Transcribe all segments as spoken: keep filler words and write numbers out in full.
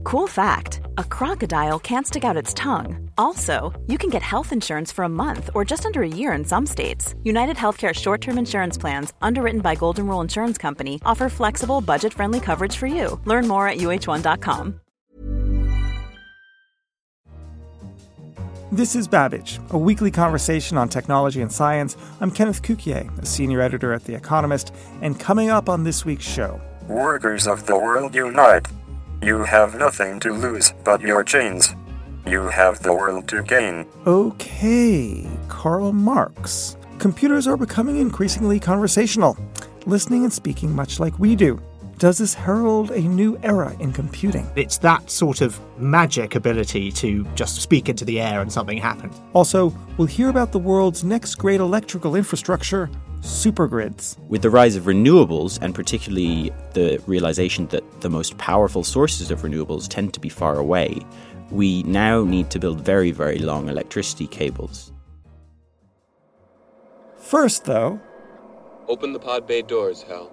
Cool fact, a crocodile can't stick out its tongue. Also, you can get health insurance for a month or just under a year in some states. United Healthcare short-term insurance plans, underwritten by Golden Rule Insurance Company, offer flexible, budget-friendly coverage for you. Learn more at U H one dot com. This is Babbage, a weekly conversation on technology and science. I'm Kenneth Cukier, a senior editor at The Economist, and coming up on this week's show... Workers of the world unite. You have nothing to lose but your chains. You have the world to gain. Okay, Karl Marx. Computers are becoming increasingly conversational, listening and speaking much like we do. Does this herald a new era in computing? It's that sort of magic ability to just speak into the air and something happens. Also, we'll hear about the world's next great electrical infrastructure, supergrids. With the rise of renewables, and particularly the realization that the most powerful sources of renewables tend to be far away, we now need to build very, very long electricity cables. First, though... Open the pod bay doors, Hal.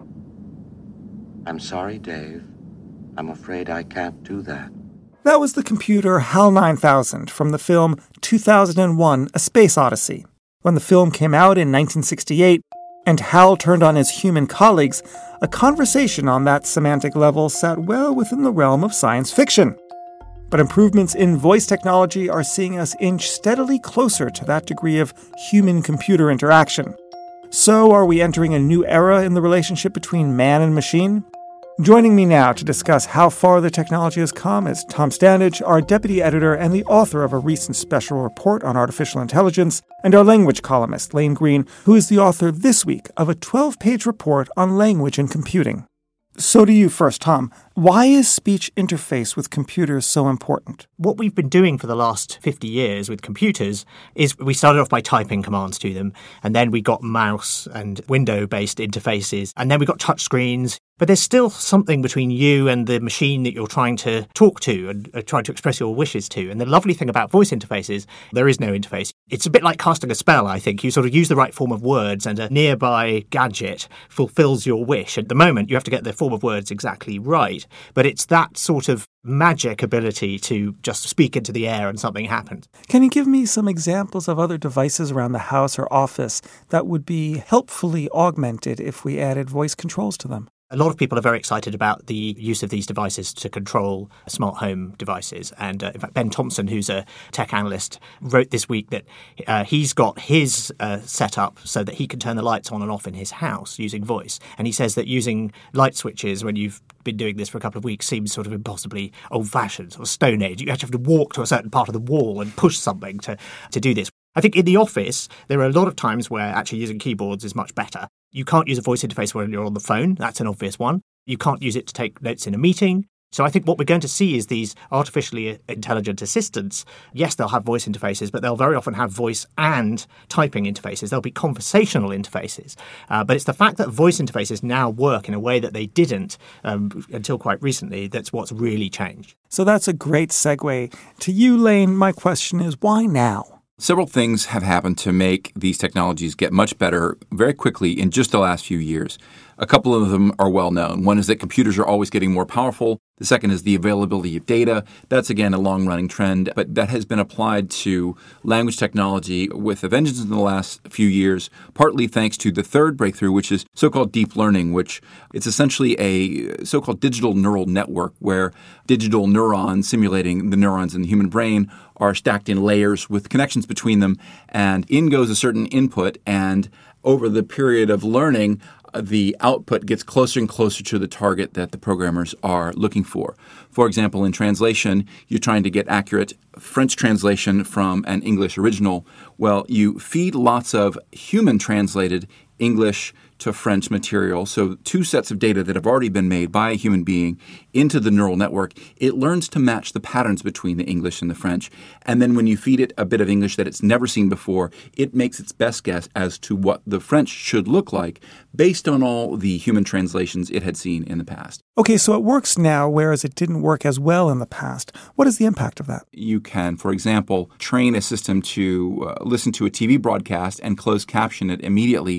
I'm sorry, Dave. I'm afraid I can't do that. That was the computer HAL nine thousand from the film two thousand one: A Space Odyssey. When the film came out in nineteen sixty-eight, and HAL turned on his human colleagues, a conversation on that semantic level sat well within the realm of science fiction. But improvements in voice technology are seeing us inch steadily closer to that degree of human-computer interaction. So, are we entering a new era in the relationship between man and machine? Joining me now to discuss how far the technology has come is Tom Standage, our deputy editor and the author of a recent special report on artificial intelligence, and our language columnist, Lane Green, who is the author this week of a twelve-page report on language and computing. So to you first, Tom. Why is speech interface with computers so important? What we've been doing for the last fifty years with computers is we started off by typing commands to them, and then we got mouse and window-based interfaces, and then we got touch screens. But there's still something between you and the machine that you're trying to talk to and uh, trying to express your wishes to. And the lovely thing about voice interfaces, there is no interface. It's a bit like casting a spell, I think. You sort of use the right form of words and a nearby gadget fulfills your wish. At the moment, you have to get the form of words exactly right. But it's that sort of magic ability to just speak into the air and something happens. Can you give me some examples of other devices around the house or office that would be helpfully augmented if we added voice controls to them? A lot of people are very excited about the use of these devices to control smart home devices. And uh, in fact, Ben Thompson, who's a tech analyst, wrote this week that uh, he's got his uh, set up so that he can turn the lights on and off in his house using voice. And he says that using light switches when you've been doing this for a couple of weeks seems sort of impossibly old-fashioned or Stone Age. You actually have to walk to a certain part of the wall and push something to, to do this. I think in the office, there are a lot of times where actually using keyboards is much better. You can't use a voice interface when you're on the phone. That's an obvious one. You can't use it to take notes in a meeting. So I think what we're going to see is these artificially intelligent assistants. Yes, they'll have voice interfaces, but they'll very often have voice and typing interfaces. There'll be conversational interfaces. Uh, but it's the fact that voice interfaces now work in a way that they didn't um, until quite recently that's what's really changed. So that's a great segue. To you, Lane, my question is, why now? Several things have happened to make these technologies get much better very quickly in just the last few years. A couple of them are well known. One is that computers are always getting more powerful. The second is the availability of data. That's, again, a long-running trend, but that has been applied to language technology with a vengeance in the last few years, partly thanks to the third breakthrough, which is so-called deep learning, which it's essentially a so-called digital neural network where digital neurons simulating the neurons in the human brain are stacked in layers with connections between them, and in goes a certain input, and over the period of learning, the output gets closer and closer to the target that the programmers are looking for. For example, in translation, you're trying to get accurate French translation from an English original. Well, you feed lots of human-translated English to French material, so two sets of data that have already been made by a human being into the neural network. It learns to match the patterns between the English and the French. And then when you feed it a bit of English that it's never seen before, it makes its best guess as to what the French should look like based on all the human translations it had seen in the past. Okay, so it works now, whereas it didn't work as well in the past. What is the impact of that? You can, for example, train a system to uh, listen to a T V broadcast and closed caption it immediately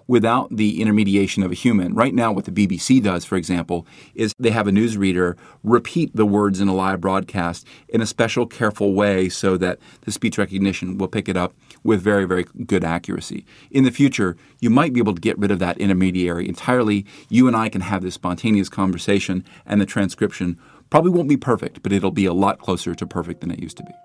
without the intermediation of a human. Right now, what the B B C does, for example, is they have a newsreader repeat the words in a live broadcast in a special, careful way so that the speech recognition will pick it up with very, very good accuracy. In the future, you might be able to get rid of that intermediary entirely. You and I can have this spontaneous conversation, and the transcription probably won't be perfect, but it'll be a lot closer to perfect than it used to be.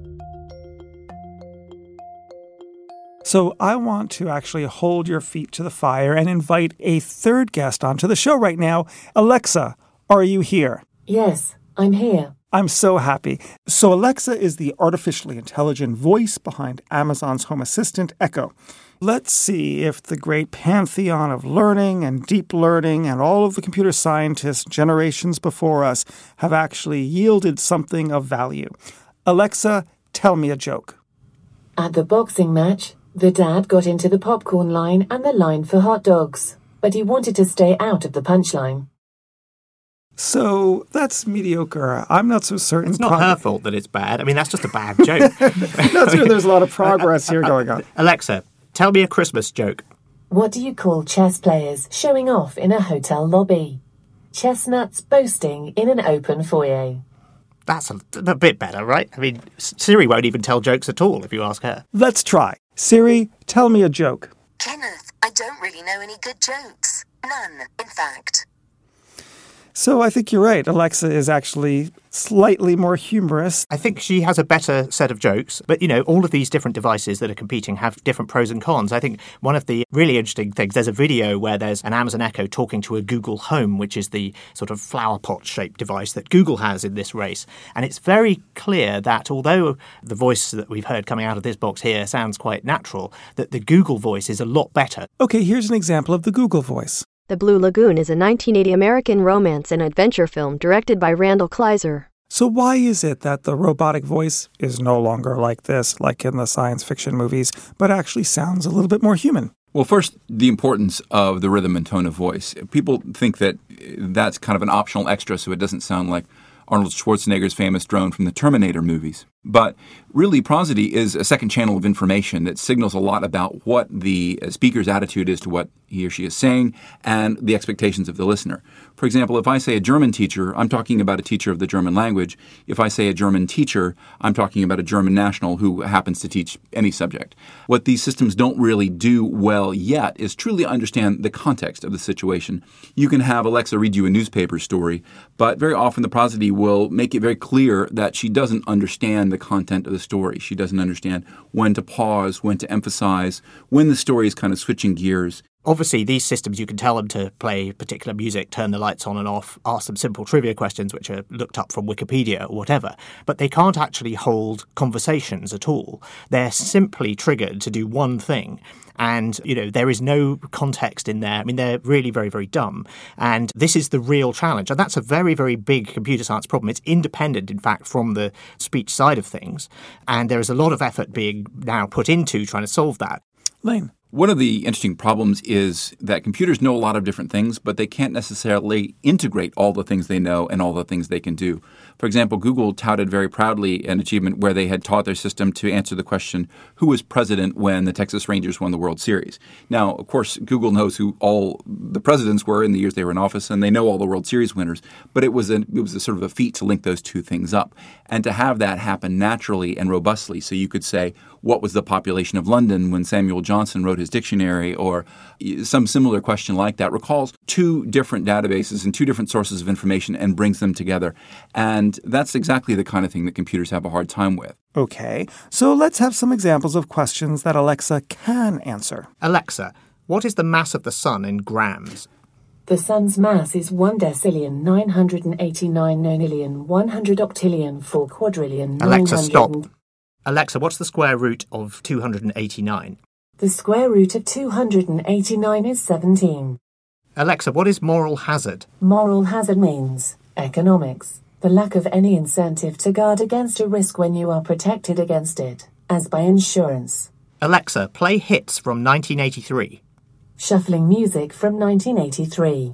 So I want to actually hold your feet to the fire and invite a third guest onto the show right now. Alexa, are you here? Yes, I'm here. I'm so happy. So Alexa is the artificially intelligent voice behind Amazon's Home Assistant, Echo. Let's see if the great pantheon of learning and deep learning and all of the computer scientists generations before us have actually yielded something of value. Alexa, tell me a joke. At the boxing match, the dad got into the popcorn line and the line for hot dogs, but he wanted to stay out of the punchline. So that's mediocre. I'm not so certain. It's not Prog- her fault that it's bad. I mean, that's just a bad joke. Not sure there's a lot of progress here going on. Alexa, tell me a Christmas joke. What do you call chess players showing off in a hotel lobby? Chestnuts boasting in an open foyer. That's a, a bit better, right? I mean, Siri won't even tell jokes at all if you ask her. Let's try. Siri, tell me a joke. Kenneth, I don't really know any good jokes. None, in fact. So I think you're right. Alexa is actually slightly more humorous. I think she has a better set of jokes. But, you know, all of these different devices that are competing have different pros and cons. I think one of the really interesting things, there's a video where there's an Amazon Echo talking to a Google Home, which is the sort of flower pot-shaped device that Google has in this race. And it's very clear that although the voice that we've heard coming out of this box here sounds quite natural, that the Google voice is a lot better. Okay, here's an example of the Google voice. The Blue Lagoon is a nineteen eighty American romance and adventure film directed by Randall Kleiser. So why is it that the robotic voice is no longer like this, like in the science fiction movies, but actually sounds a little bit more human? Well, first, the importance of the rhythm and tone of voice. People think that that's kind of an optional extra so it doesn't sound like Arnold Schwarzenegger's famous drone from the Terminator movies. But really, prosody is a second channel of information that signals a lot about what the speaker's attitude is to what he or she is saying and the expectations of the listener. For example, if I say a German teacher, I'm talking about a teacher of the German language. If I say a German teacher, I'm talking about a German national who happens to teach any subject. What these systems don't really do well yet is truly understand the context of the situation. You can have Alexa read you a newspaper story, but very often the prosody will make it very clear that she doesn't understand the content of the story. She doesn't understand when to pause, when to emphasize, when the story is kind of switching gears. Obviously, these systems, you can tell them to play particular music, turn the lights on and off, ask them simple trivia questions which are looked up from Wikipedia or whatever, but they can't actually hold conversations at all. They're simply triggered to do one thing. And, you know, there is no context in there. I mean, they're really very, very dumb. And this is the real challenge. And that's a very, very big computer science problem. It's independent, in fact, from the speech side of things. And there is a lot of effort being now put into trying to solve that. Lane. One of the interesting problems is that computers know a lot of different things, but they can't necessarily integrate all the things they know and all the things they can do. For example, Google touted very proudly an achievement where they had taught their system to answer the question, who was president when the Texas Rangers won the World Series? Now, of course, Google knows who all the presidents were in the years they were in office, and they know all the World Series winners, but it was a, it was a sort of a feat to link those two things up. And to have that happen naturally and robustly, so you could say, what was the population of London when Samuel Johnson wrote his dictionary, or some similar question like that, recalls two different databases and two different sources of information and brings them together. And that's exactly the kind of thing that computers have a hard time with. Okay, so let's have some examples of questions that Alexa can answer. Alexa, what is the mass of the sun in grams? The sun's mass is one decillion, nine hundred eighty-nine nonillion, one hundred octillion, four quadrillion, Alexa, stop. Alexa, what's the square root of two hundred eighty-nine? The square root of two hundred eighty-nine is seventeen. Alexa, what is moral hazard? Moral hazard means economics, the lack of any incentive to guard against a risk when you are protected against it, as by insurance. Alexa, play hits from nineteen eighty-three. Shuffling music from nineteen eighty-three.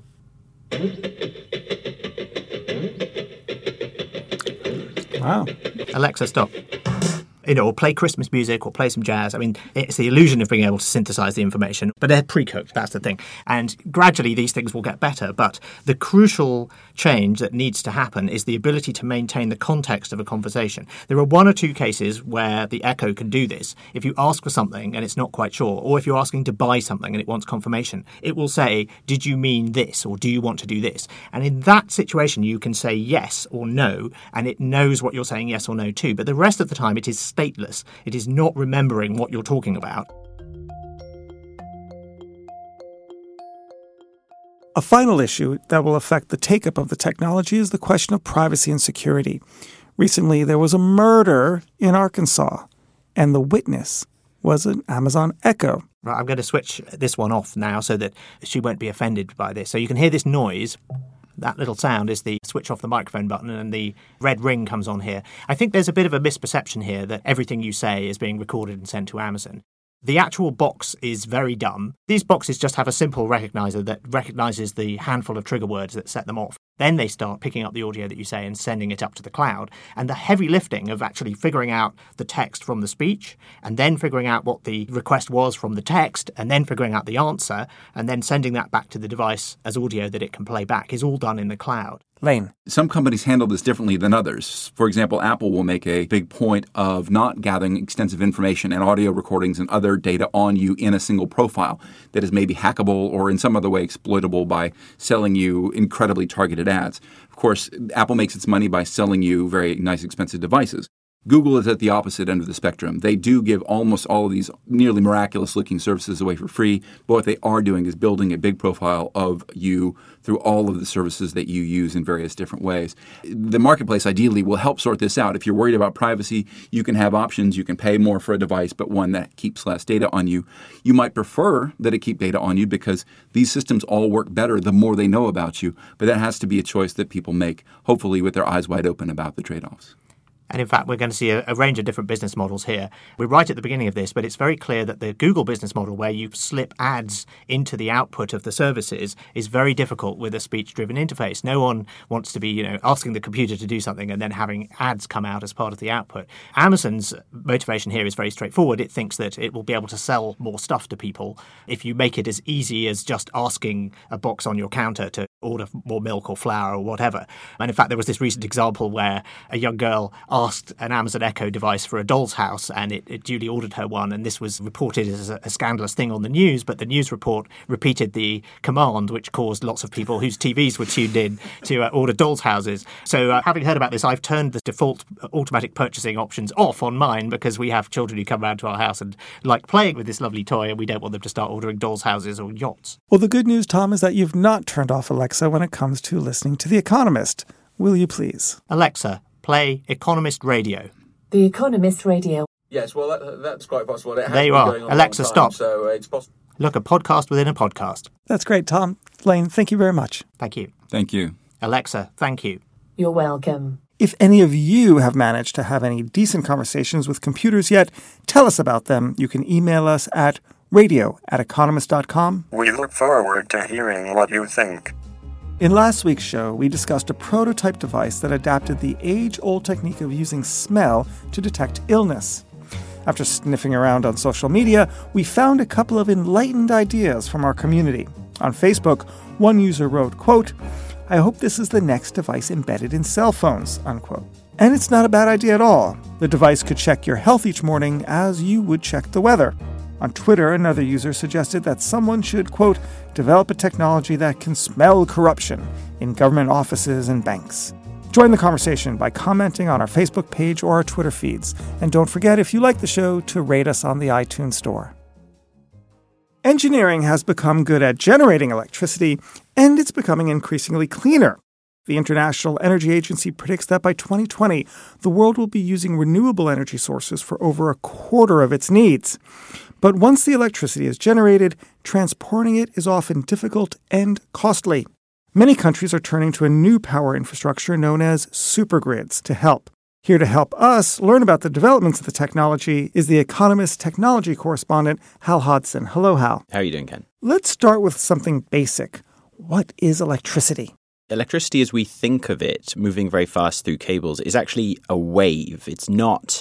Wow. Alexa, stop. you know, or play Christmas music or play some jazz. I mean, it's the illusion of being able to synthesize the information, but they're pre-cooked. That's the thing. And gradually these things will get better. But the crucial change that needs to happen is the ability to maintain the context of a conversation. There are one or two cases where the Echo can do this. If you ask for something and it's not quite sure, or if you're asking to buy something and it wants confirmation, it will say, did you mean this, or do you want to do this? And in that situation, you can say yes or no, and it knows what you're saying yes or no to. But the rest of the time, it is stateless. It is not remembering what you're talking about. A final issue that will affect the take-up of the technology is the question of privacy and security. Recently, there was a murder in Arkansas, and the witness was an Amazon Echo. Right, I'm going to switch this one off now so that she won't be offended by this. So you can hear this noise. That little sound is the switch off the microphone button, and the red ring comes on here. I think there's a bit of a misperception here that everything you say is being recorded and sent to Amazon. The actual box is very dumb. These boxes just have a simple recognizer that recognizes the handful of trigger words that set them off. Then they start picking up the audio that you say and sending it up to the cloud. And the heavy lifting of actually figuring out the text from the speech, and then figuring out what the request was from the text, and then figuring out the answer, and then sending that back to the device as audio that it can play back is all done in the cloud. Lane. Some companies handle this differently than others. For example, Apple will make a big point of not gathering extensive information and audio recordings and other data on you in a single profile that is maybe hackable or in some other way exploitable by selling you incredibly targeted ads. Of course, Apple makes its money by selling you very nice, expensive devices. Google is at the opposite end of the spectrum. They do give almost all of these nearly miraculous-looking services away for free, but what they are doing is building a big profile of you through all of the services that you use in various different ways. The marketplace ideally will help sort this out. If you're worried about privacy, you can have options. You can pay more for a device, but one that keeps less data on you. You might prefer that it keep data on you because these systems all work better the more they know about you, but that has to be a choice that people make, hopefully with their eyes wide open about the trade-offs. And in fact, we're going to see a, a range of different business models here. We're right at the beginning of this, but it's very clear that the Google business model, where you slip ads into the output of the services, is very difficult with a speech-driven interface. No one wants to be, you know, asking the computer to do something and then having ads come out as part of the output. Amazon's motivation here is very straightforward. It thinks that it will be able to sell more stuff to people if you make it as easy as just asking a box on your counter to order more milk or flour or whatever. And in fact, there was this recent example where a young girl asked an Amazon Echo device for a doll's house, and it, it duly ordered her one, and this was reported as a, a scandalous thing on the news, but the news report repeated the command, which caused lots of people whose T Vs were tuned in to uh, order doll's houses. So uh, having heard about this, I've turned the default automatic purchasing options off on mine because we have children who come round to our house and like playing with this lovely toy, and we don't want them to start ordering doll's houses or yachts. Well, the good news, Tom, is that you've not turned off Alexa when it comes to listening to The Economist. Will you please? Alexa, play Economist Radio. The Economist Radio. Yes, well, that, that's quite possible. It has there you been are. going on Alexa, a long time, stop. So it's possible. Look, a podcast within a podcast. That's great, Tom. Lane, thank you very much. Thank you. Thank you. Alexa, thank you. You're welcome. If any of you have managed to have any decent conversations with computers yet, tell us about them. You can email us at radio at economist dot com. We look forward to hearing what you think. In last week's show, we discussed a prototype device that adapted the age-old technique of using smell to detect illness. After sniffing around on social media, we found a couple of enlightened ideas from our community. On Facebook, one user wrote, quote, "I hope this is the next device embedded in cell phones," unquote. And it's not a bad idea at all. The device could check your health each morning as you would check the weather. On Twitter, another user suggested that someone should, quote, develop a technology that can smell corruption in government offices and banks. Join the conversation by commenting on our Facebook page or our Twitter feeds. And don't forget, if you like the show, to rate us on the iTunes Store. Engineering has become good at generating electricity, and it's becoming increasingly cleaner. The International Energy Agency predicts that by twenty twenty, the world will be using renewable energy sources for over a quarter of its needs. But once the electricity is generated, transporting it is often difficult and costly. Many countries are turning to a new power infrastructure known as supergrids to help. Here to help us learn about the developments of the technology is The Economist technology correspondent, Hal Hodson. Hello, Hal. How are you doing, Ken? Let's start with something basic. What is electricity? Electricity, as we think of it, moving very fast through cables, is actually a wave. It's not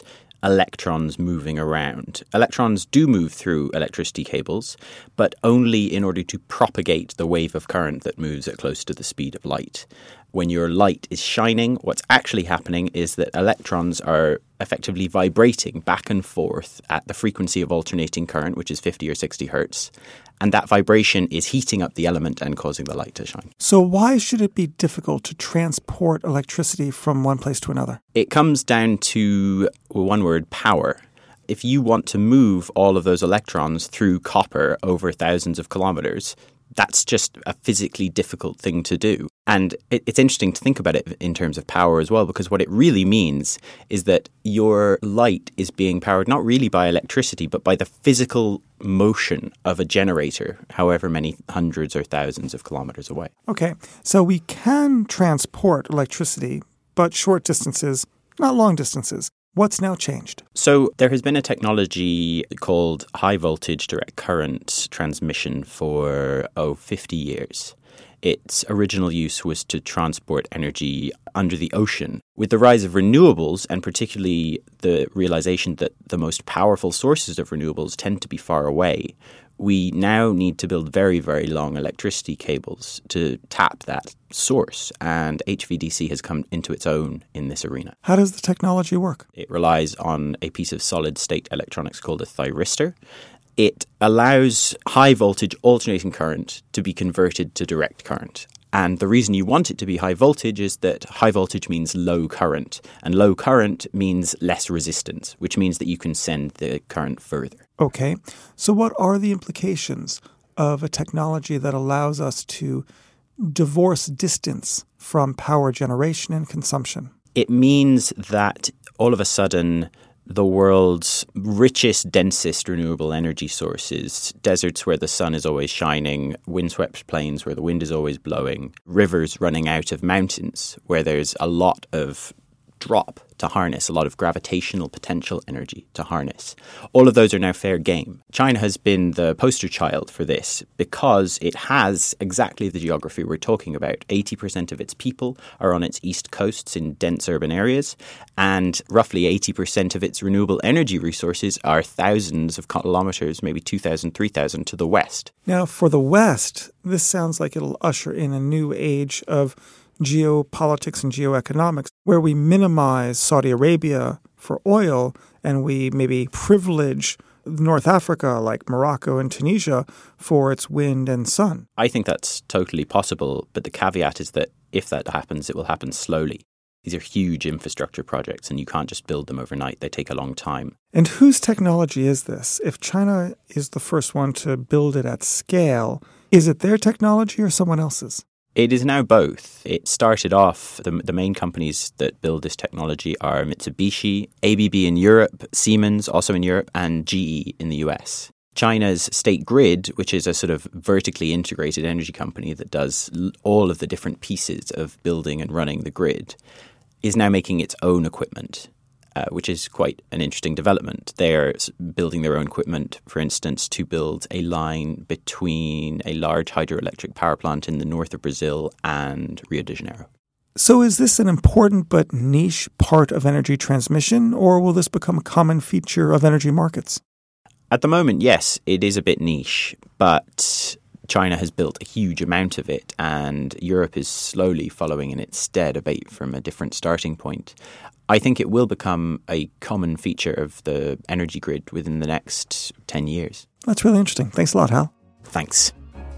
electrons moving around. Electrons do move through electricity cables, but only in order to propagate the wave of current that moves at close to the speed of light. When your light is shining, what's actually happening is that electrons are effectively vibrating back and forth at the frequency of alternating current, which is fifty or sixty hertz. And that vibration is heating up the element and causing the light to shine. So why should it be difficult to transport electricity from one place to another? It comes down to one word, power. If you want to move all of those electrons through copper over thousands of kilometers, that's just a physically difficult thing to do. And it, it's interesting to think about it in terms of power as well, because what it really means is that your light is being powered not really by electricity, but by the physical motion of a generator, however many hundreds or thousands of kilometers away. Okay, so we can transport electricity, but short distances, not long distances. What's now changed? So there has been a technology called high voltage direct current transmission for, oh, fifty years. Its original use was to transport energy under the ocean. With the rise of renewables, and particularly the realization that the most powerful sources of renewables tend to be far away, we now need to build very, very long electricity cables to tap that source. And H V D C has come into its own in this arena. How does the technology work? It relies on a piece of solid-state electronics called a thyristor. It allows high-voltage alternating current to be converted to direct current. And the reason you want it to be high voltage is that high voltage means low current, and low current means less resistance, which means that you can send the current further. Okay. So what are the implications of a technology that allows us to divorce distance from power generation and consumption? It means that all of a sudden the world's richest, densest renewable energy sources, deserts where the sun is always shining, windswept plains where the wind is always blowing, rivers running out of mountains where there's a lot of drop to harness, a lot of gravitational potential energy to harness. All of those are now fair game. China has been the poster child for this because it has exactly the geography we're talking about. eighty percent of its people are on its east coasts in dense urban areas, and roughly eighty percent of its renewable energy resources are thousands of kilometers, maybe two thousand, three thousand to the west. Now, for the West, this sounds like it'll usher in a new age of geopolitics and geoeconomics, where we minimize Saudi Arabia for oil and we maybe privilege North Africa, like Morocco and Tunisia, for its wind and sun. I think that's totally possible, but the caveat is that if that happens, it will happen slowly. These are huge infrastructure projects, and you can't just build them overnight. They take a long time. And whose technology is this? If China is the first one to build it at scale, is it their technology or someone else's? It is now both. It started off, the, the main companies that build this technology are Mitsubishi, A B B in Europe, Siemens also in Europe, and G E in the U S. China's State Grid, which is a sort of vertically integrated energy company that does all of the different pieces of building and running the grid, is now making its own equipment. Uh, which is quite an interesting development. They're building their own equipment, for instance, to build a line between a large hydroelectric power plant in the north of Brazil and Rio de Janeiro. So is this an important but niche part of energy transmission, or will this become a common feature of energy markets? At the moment, yes, it is a bit niche, but China has built a huge amount of it, and Europe is slowly following in its stead, albeit from a different starting point. I think it will become a common feature of the energy grid within the next ten years. That's really interesting. Thanks a lot, Hal. Thanks.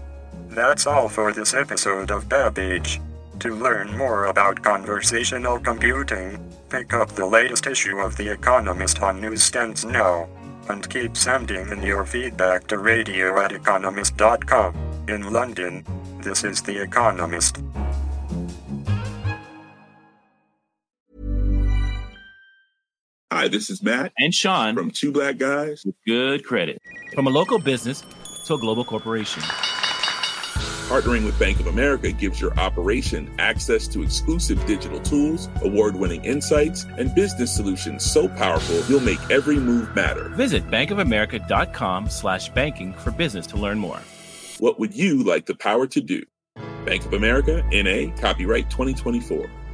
That's all for this episode of Babbage. To learn more about conversational computing, pick up the latest issue of The Economist on newsstands now. And keep sending in your feedback to radio at economist dot com. In London, this is The Economist. Hi, this is Matt and Sean from Two Black Guys with Good Credit. From a local business to a global corporation. Partnering with Bank of America gives your operation access to exclusive digital tools, award-winning insights, and business solutions so powerful you'll make every move matter. Visit bankofamerica.com slash banking for business to learn more. What would you like the power to do? Bank of America, N A, copyright twenty twenty-four.